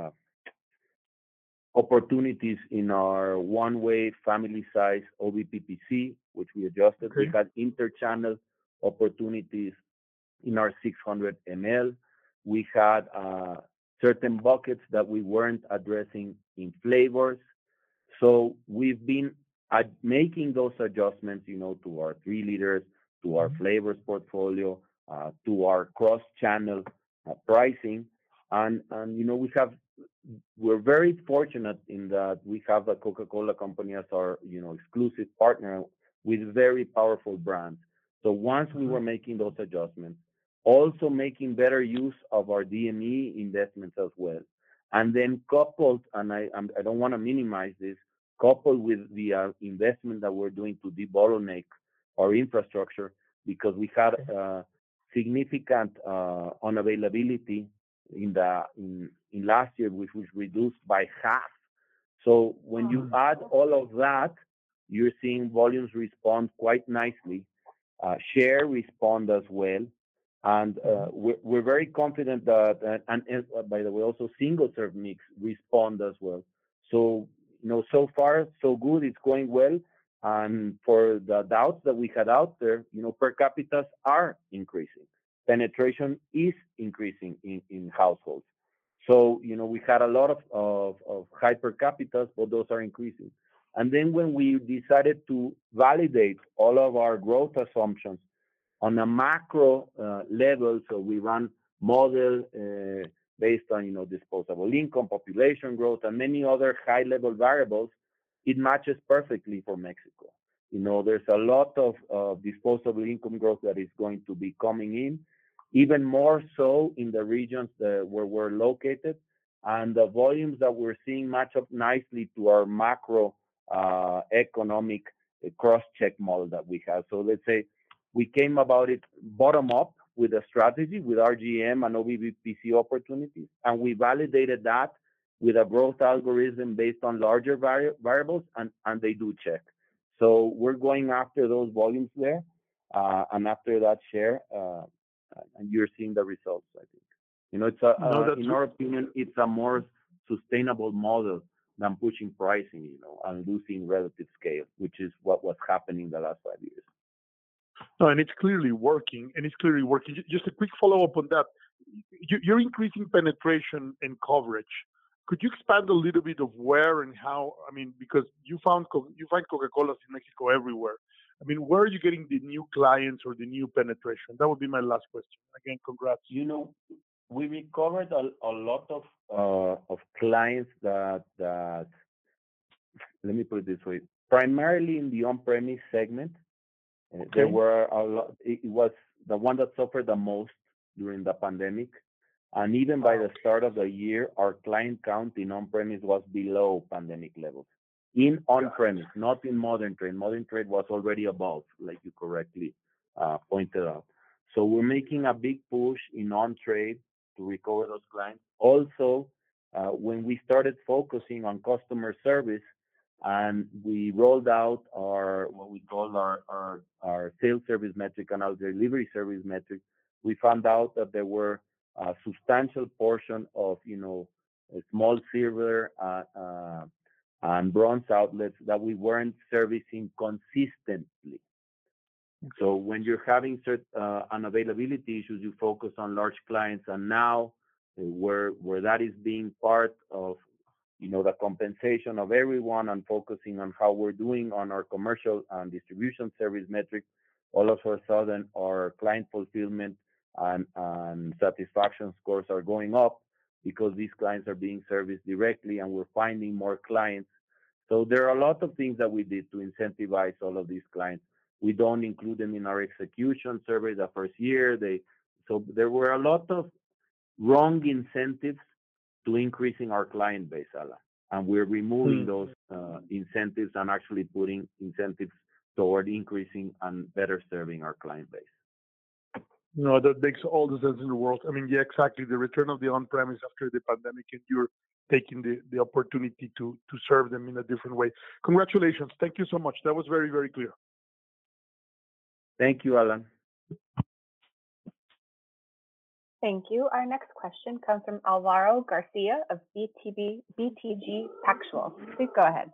opportunities in our one-way family size OBPPC, which we adjusted. We Okay. had interchannel opportunities in our 600 ml. We had certain buckets that we weren't addressing in flavors. So we've been making those adjustments, to our 3 liters, to our Mhm. flavors portfolio, to our cross-channel pricing, and we're very fortunate in that we have the Coca-Cola Company as our, exclusive partner with very powerful brands. So once we Mhm. were making those adjustments, also making better use of our DME investments as well, and then coupled, and I don't want to minimize this, coupled with the investment that we're doing to debottleneck our infrastructure because we had significant unavailability in last year, which was reduced by half. So when you Mhm. add all of that, you're seeing volumes respond quite nicely, share respond as well, and Mhm. we're very confident that, and by the way, also single serve mix respond as well. So, so far so good. It's going well. And for the doubts that we had out there, per capitas are increasing. Penetration is increasing in households. So, we had a lot of high per capitas, but those are increasing. And then when we decided to validate all of our growth assumptions on a macro level, so we run model based on disposable income, population growth, and many other high-level variables, it matches perfectly for Mexico. There's a lot of disposable income growth that is going to be coming in, even more so in the regions where we're located, and the volumes that we're seeing match up nicely to our macro economic cross-check model that we have. So let's say we came about it bottom up with a strategy with RGM and OBPPC opportunities, and we validated that with a growth algorithm based on larger variables, and they do check. So we're going after those volumes there, and after that share, and you're seeing the results, I think. No, In our opinion, it's a more sustainable model than pushing pricing, and losing relative scale, which is what was happening the last 5 years. no, and it's clearly working, and it's clearly working. Just a quick follow-up on that. You're increasing penetration and coverage. Could you expand a little bit of where and how? I mean, because you find Coca-Colas in Mexico everywhere. I mean, where are you getting the new clients or the new penetration? That would be my last question. Again, congrats. We recovered a lot of clients that let me put it this way, primarily in the on-premise segment. There Okay. were a lot. It was the one that suffered the most during the pandemic, and even by the start of the year, our client count in on-premise was below pandemic levels. In on-premise, not in modern trade. Modern trade was already above, like you correctly pointed out. So we're making a big push in on-trade to recover those clients. Also, when we started focusing on customer service, and we rolled out our what we call our sales service metric and our delivery service metric, we found out that there were a substantial portion of small silver and bronze outlets that we weren't servicing consistently. So when you're having certain unavailability issues, you focus on large clients, and now where that is being part of the compensation of everyone and focusing on how we're doing on our commercial and distribution service metrics, all of a sudden our client fulfillment and satisfaction scores are going up because these clients are being serviced directly and we're finding more clients. So there are a lot of things that we did to incentivize all of these clients. We don't include them in our execution survey the first year. So there were a lot of wrong incentives to increasing our client base, Alan. And we're removing those incentives and actually putting incentives toward increasing and better serving our client base. No, that makes all the sense in the world. I mean, yeah, exactly. The return of the on-premise after the pandemic, and you're taking the opportunity to serve them in a different way. Congratulations. Thank you so much. That was very, very clear. Thank you, Alan. Thank you. Our next question comes from Alvaro Garcia of BTG Pactual. Please go ahead.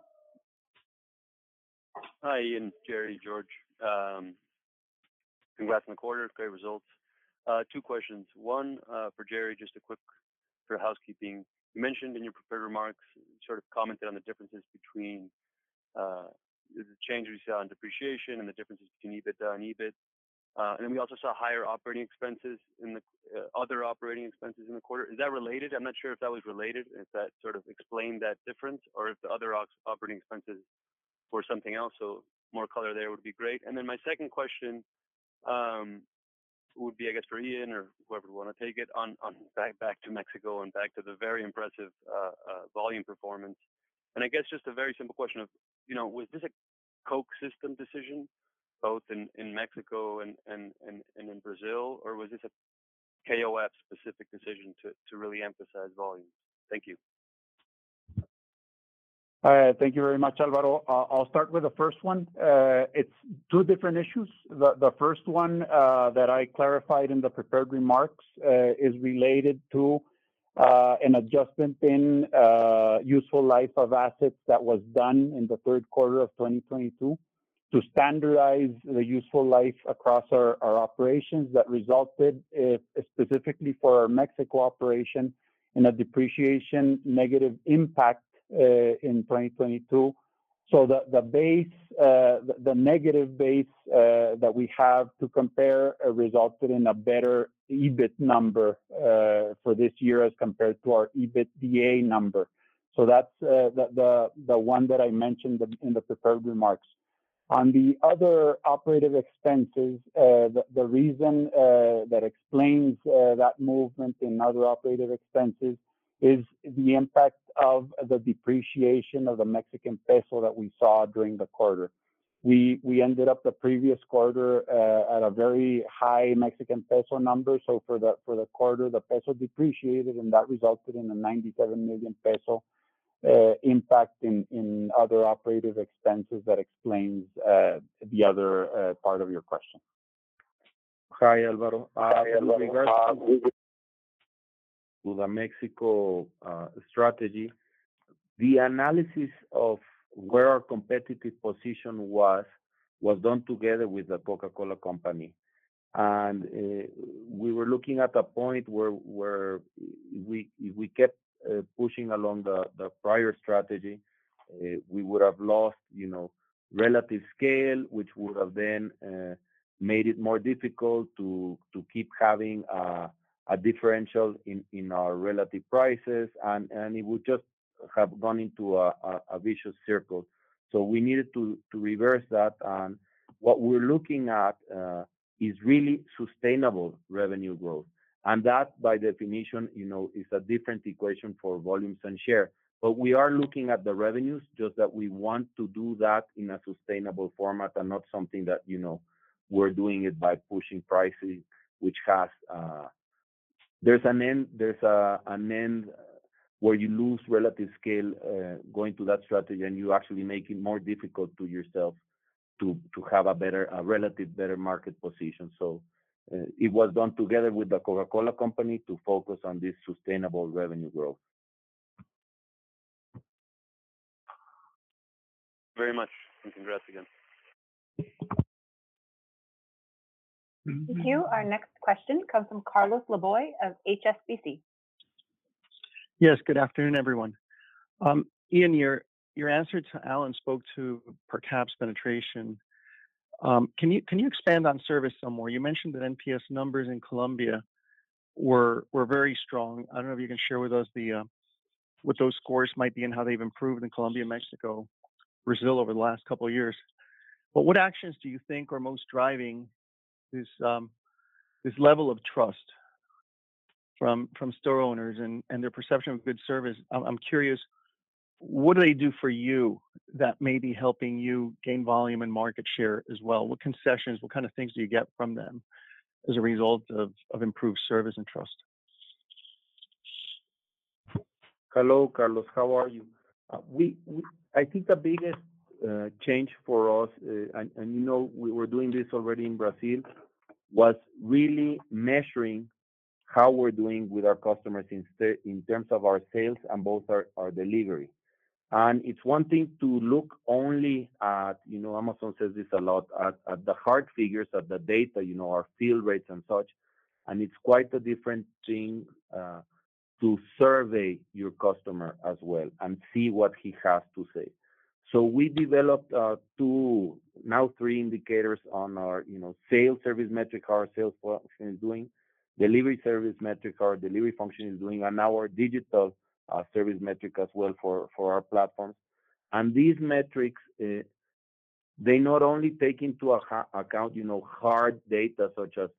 Hi, Ian, Jerry, George. Congrats on the quarter. Great results. Two questions. One for Jerry, just a quick for housekeeping. You mentioned in your prepared remarks, sort of commented on the differences between the change we saw in depreciation and the differences between EBITDA and EBIT. And then we also saw higher operating expenses in the other operating expenses in the quarter. Is that related? I'm not sure if that was related, if that sort of explained that difference, or if the other operating expenses were something else. So more color there would be great. And then my second question would be, I guess, for Ian or whoever would want to take it on back to Mexico and back to the very impressive volume performance. And I guess just a very simple question of, was this a Coke system decision, both in Mexico and in Brazil, or was this a KOF specific decision to really emphasize volume? Thank you. Thank you very much, Alvaro. I'll start with the first one. It's two different issues. The first one that I clarified in the prepared remarks is related to an adjustment in useful life of assets that was done in the third quarter of 2022 to standardize the useful life across our operations that resulted specifically for our Mexico operation in a depreciation negative impact in 2022. So the base, the negative base that we have to compare resulted in a better EBIT number for this year as compared to our EBITDA number. So that's the one that I mentioned in the prepared remarks. On the other operative expenses, the reason that explains that movement in other operative expenses is the impact of the depreciation of the Mexican peso that we saw during the quarter. We ended up the previous quarter at a very high Mexican peso number. So for the quarter, the peso depreciated, and that resulted in a 97 million peso impact in other operative expenses that explains the other part of your question. Hi, Alvaro. With regards to the Mexico strategy, the analysis of where our competitive position was done together with the Coca-Cola Company. And we were looking at a point where if we kept pushing along the prior strategy, we would have lost, relative scale, which would have then made it more difficult to keep having a differential in our relative prices, and it would just have gone into a vicious circle. So we needed to reverse that, and what we're looking at is really sustainable revenue growth. And that, by definition, is a different equation for volumes and share. But we are looking at the revenues, just that we want to do that in a sustainable format and not something that, we're doing it by pushing pricing, which has, there's an end where you lose relative scale going to that strategy, and you actually make it more difficult to yourself to have a relative better market position. So it was done together with the Coca-Cola Company to focus on this sustainable revenue growth. Very much, and congrats again. Thank you. Our next question comes from Carlos Laboy of HSBC. Yes, good afternoon, everyone. Ian, your answer to Alan spoke to per caps penetration. Can you expand on service some more? You mentioned that NPS numbers in Colombia were very strong. I don't know if you can share with us what those scores might be and how they've improved in Colombia, Mexico, Brazil over the last couple of years. But what actions do you think are most driving this level of trust from store owners and their perception of good service. I'm curious, what do they do for you that may be helping you gain volume and market share as well? What concessions, what kind of things do you get from them as a result of improved service and trust? Hello, Carlos. How are you? I think the biggest change for us, and you know, we were doing this already in Brazil, was really measuring how we're doing with our customers in terms of our sales and both our delivery. And it's one thing to look only at, you know, Amazon says this a lot, at the hard figures, at the data, you know, our fill rates and such. And it's quite a different thing to survey your customer as well and see what he has to say. So we developed three indicators on our, you know, sales service metric, how our sales function is doing, delivery service metric, how our delivery function is doing, and now our digital service metric as well for our platforms. And these metrics, they not only take into account, you know, hard data such as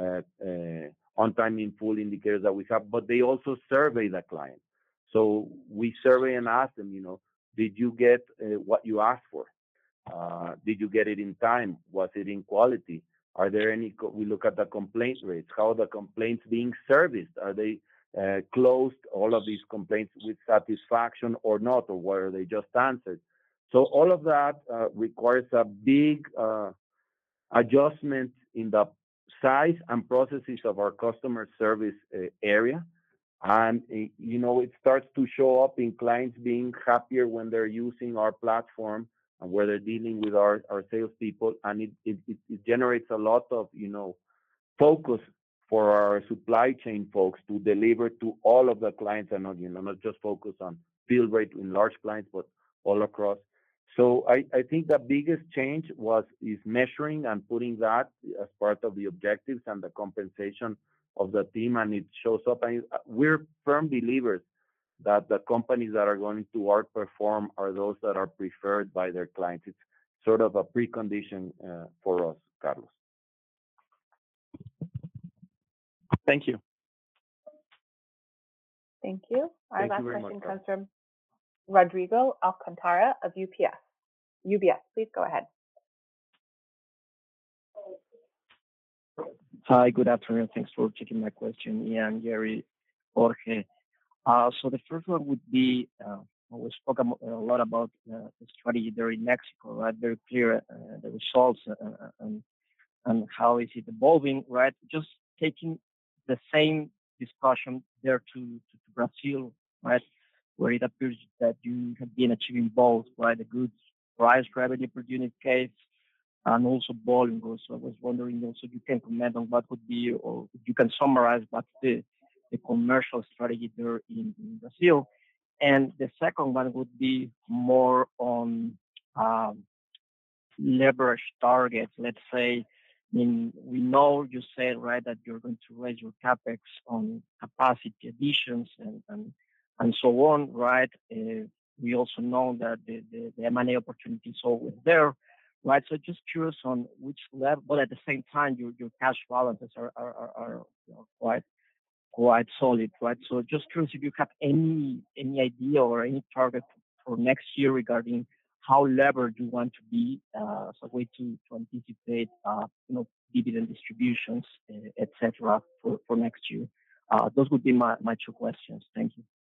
on time in full indicators that we have, but they also survey the client. So we survey and ask them, you know, did you get what you asked for? Did you get it in time? Was it in quality? Are there any, we look at the complaint rates, how are the complaints being serviced? Are they closed, all of these complaints with satisfaction or not, or were they just answered? So all of that requires a big adjustment in the size and processes of our customer service area. And, you know, it starts to show up in clients being happier when they're using our platform and where they're dealing with our salespeople. And it generates a lot of, you know, focus for our supply chain folks to deliver to all of the clients and not, you know, not just focus on fill rate in large clients, but all across. So I think the biggest change is measuring and putting that as part of the objectives and the compensation of the team, and it shows up. And we're firm believers that the companies that are going to outperform are those that are preferred by their clients. It's sort of a precondition for us, Carlos. Thank you. Thank you. Our Thank last you very question much, comes from Rodrigo Alcantara of UBS. Please go ahead. Hi, good afternoon. Thanks for taking my question, Ian, Jerry, Jorge. So the first one would be, we spoke a lot about the strategy there in Mexico, right? Very clear, the results and how is it evolving, right? Just taking the same discussion there to Brazil, right? Where it appears that you have been achieving both, right? A good price revenue per unit case and also volume growth. So I was wondering also if you can comment on what would be, or if you can summarize what's the commercial strategy there in Brazil. And the second one would be more on leverage targets. Let's say, I mean, we know you said, right, that you're going to raise your capex on capacity additions and so on, right? We also know that the M&A opportunity is always there, right? So just curious on which level, but at the same time, your cash balances are you know, quite solid, right? So just curious if you have any idea or any target for next year regarding how levered you want to be as a way to anticipate, you know, dividend distributions, etc. for next year. Those would be my two questions. Thank you.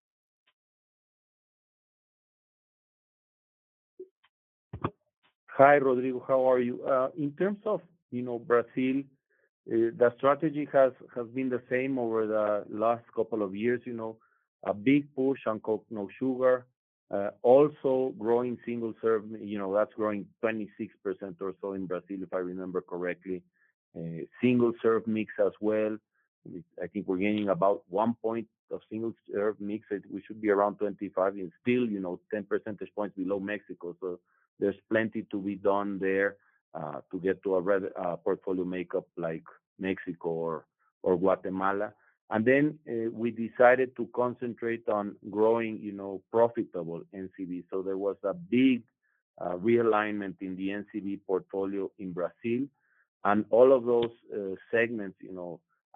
Hi, Rodrigo. How are you? In terms of, you know, Brazil, the strategy has been the same over the last couple of years. You know, a big push on Coke No Sugar, also growing single serve. You know, that's growing 26% or so in Brazil, if I remember correctly. Single serve mix as well. I think we're gaining about 1 point of single serve mix. We should be around 25, and still, you know, 10 percentage points below Mexico. So there's plenty to be done there to get to a portfolio makeup like Mexico or Guatemala. And then we decided to concentrate on growing, you know, profitable NCB. So there was a big realignment in the NCB portfolio in Brazil. And all of those segments, you know,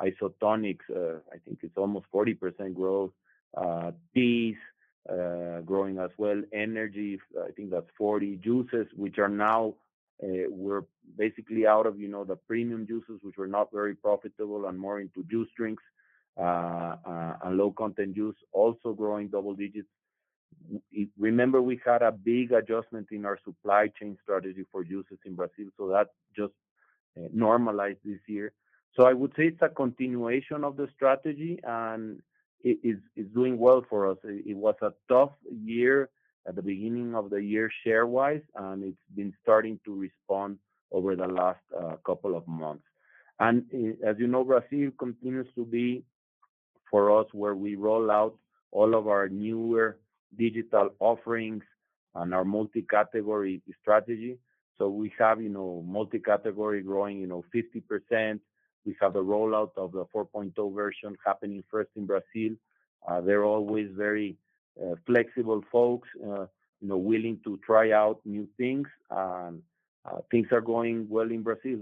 isotonics, I think it's almost 40% growth. Teas growing as well. Energy, I think that's 40. Juices, which are now we're basically out of the premium juices, which were not very profitable, and more into juice drinks and low content juice, also growing double digits. Remember, we had a big adjustment in our supply chain strategy for juices in Brazil, so that just normalized this year. So I would say it's a continuation of the strategy, and it is doing well for us. It was a tough year at the beginning of the year share-wise, and it's been starting to respond over the last couple of months. And as you know, Brazil continues to be, for us, where we roll out all of our newer digital offerings and our multi-category strategy. So we have, multi-category growing, 50%. We have the rollout of the 4.0 version happening first in Brazil. They're always very flexible folks, willing to try out new things. And things are going well in Brazil.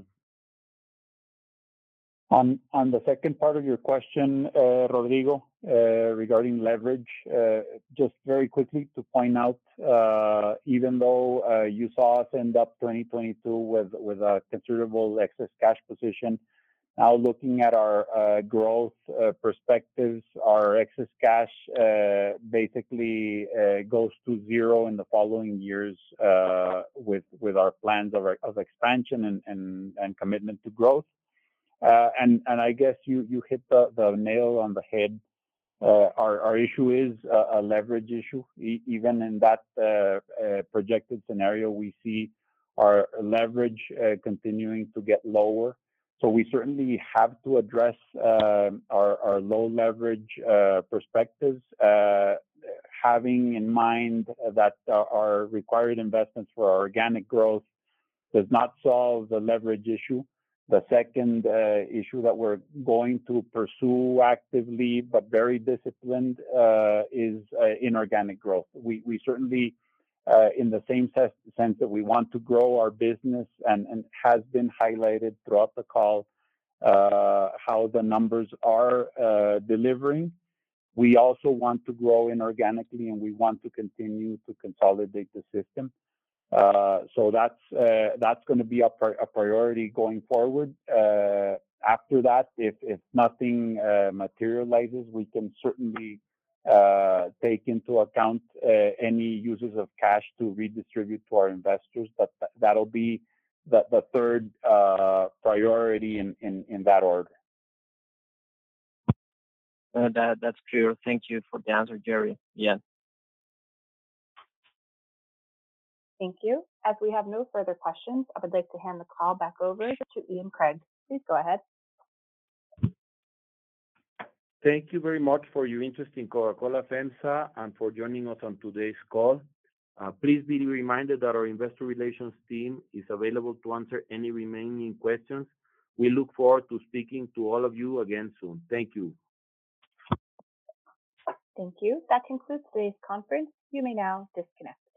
On the second part of your question, Rodrigo, regarding leverage, just very quickly to point out, even though you saw us end up 2022 with a considerable excess cash position, now looking at our growth perspectives, our excess cash basically goes to zero in the following years with our plans of expansion and commitment to growth. And I guess you hit the nail on the head. Our issue is a leverage issue. Even in that projected scenario, we see our leverage continuing to get lower. So we certainly have to address our low leverage perspectives, having in mind that our required investments for our organic growth does not solve the leverage issue. The second issue that we're going to pursue actively but very disciplined is inorganic growth. We certainly, in the same sense that we want to grow our business, and has been highlighted throughout the call how the numbers are delivering. We also want to grow inorganically, and we want to continue to consolidate the system. So that's going to be a priority going forward. After that, if nothing materializes, we can certainly take into account any uses of cash to redistribute to our investors, but that'll be the third priority in that order. That's clear. Thank you for the answer, Jerry. Yeah. Thank you. As we have no further questions, I would like to hand the call back over to Ian Craig. Please go ahead. Thank you very much for your interest in Coca-Cola FEMSA and for joining us on today's call. Please be reminded that our investor relations team is available to answer any remaining questions. We look forward to speaking to all of you again soon. Thank you. Thank you. That concludes today's conference. You may now disconnect.